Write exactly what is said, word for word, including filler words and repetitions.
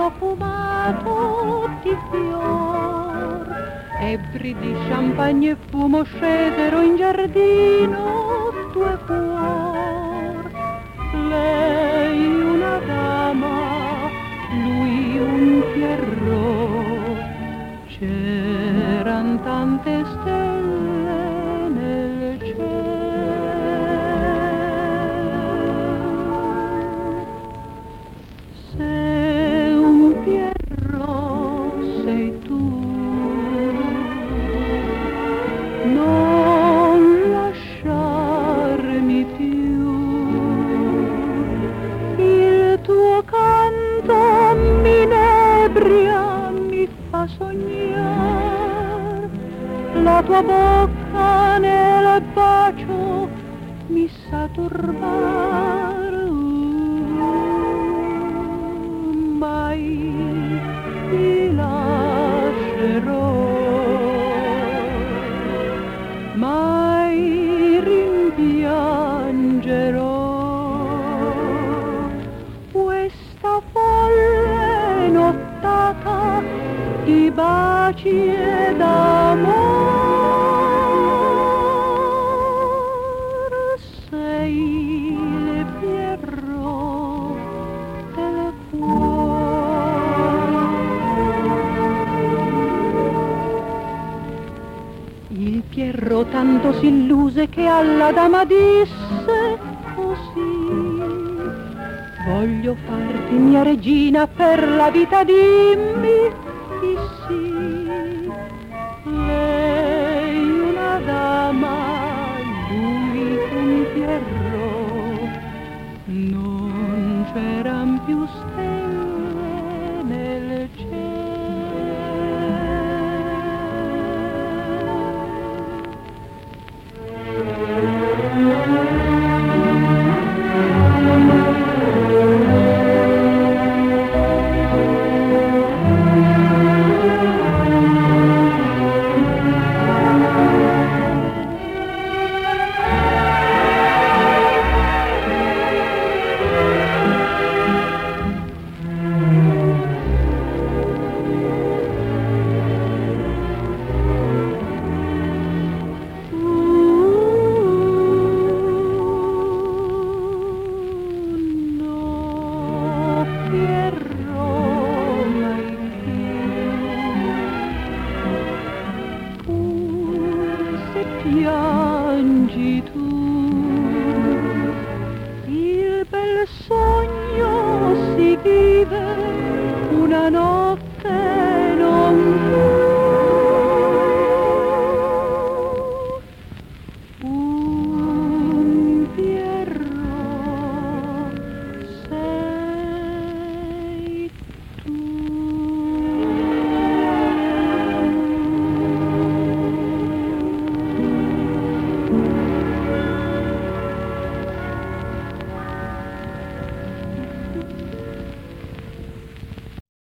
profumato di fior, ebbri di champagne e fumo scesero in giardino due cuor. Lei una dama, lui un Pierrot, c'eran tante stelle nel cielo. Se un Pierrot sei tu, non lasciarmi più, il tuo canto mi inebria, mi fa sognar, la tua bocca nel bacio mi sa turbar. Mai ti lascerò, mai rimpiangerò questa folle nottata di baci e d'amor. Sei il Pierrot del cuore. Il Pierrot tanto si illuse che alla dama disse così: voglio farti mia regina per la vita, dimmi di sì. Lei una dama, lui un Pierrot, non c'eran più stelle